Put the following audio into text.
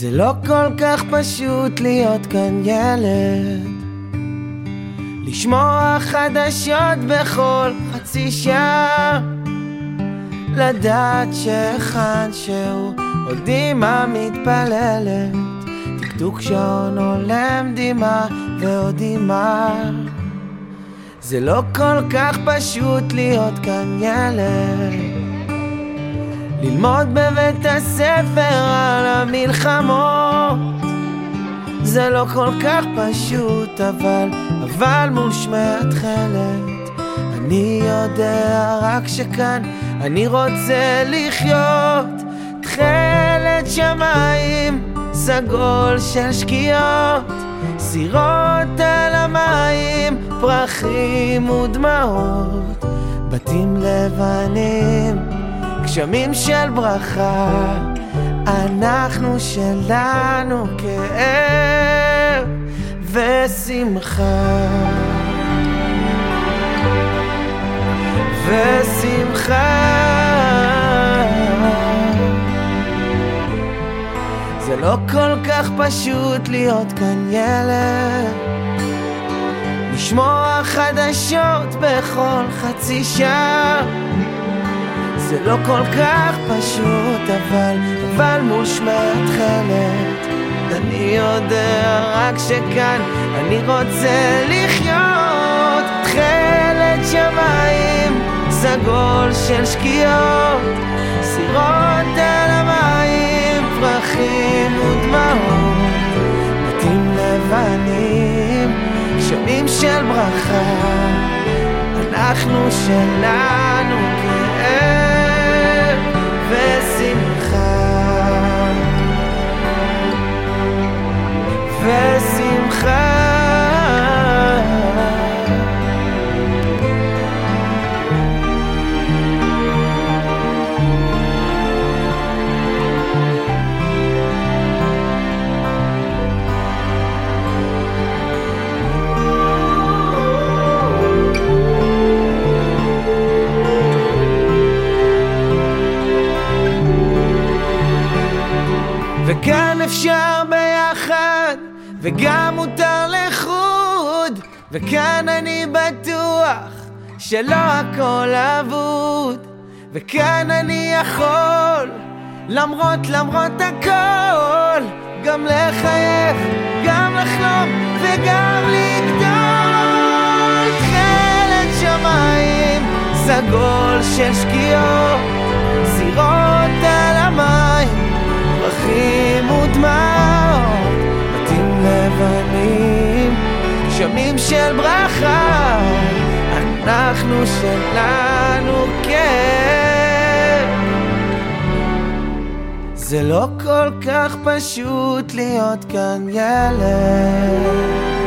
זה לא כל כך פשוט להיות כאן ילד, לשמוע חדשות בכל חצי שעה, לדעת שהיכן שהוא עוד אמא מתפללת, תקתוק שעון עולם דמעה ועוד אמא. זה לא כל כך פשוט להיות כאן ילד, ללמוד בבית הספר על המלחמות. זה לא כל כך פשוט, אבל מול שמי התכלת אני יודע רק שכאן אני רוצה לחיות. תכלת שמיים סגול של שקיעות, סירות על המים, פרחים ודמעות, בתים לבנים, גשמים של ברכה, אנחנו שלנו כאב ושמחה ושמחה. זה לא כל כך פשוט להיות כאן ילד, לשמוע חדשות בכל חצי שעה. זה לא כל כך פשוט, אבל מול שמי התכלת אני יודע רק שכאן אני רוצה לחיות. תכלת שמיים סגול של שקיעות, סירות על המים, פרחים ודמעות, בתים לבנים, גשמים של ברכה, אנחנו שלנו כאב ושמחה ושמחה. וכאן אפשר ביחד וגם מותר לחוד, וכאן אני בטוח שלא הכל אבוד, וכאן אני יכול למרות הכל גם לחייך, גם לחלום וגם לגדול. תכלת שמיים סגול של שקיעות, סירות על המים, פרחים ודמעות, בתים לבנים, גשמים של ברכה, אנחנו שלנו כן. זה לא כל כך פשוט להיות כאן ילד.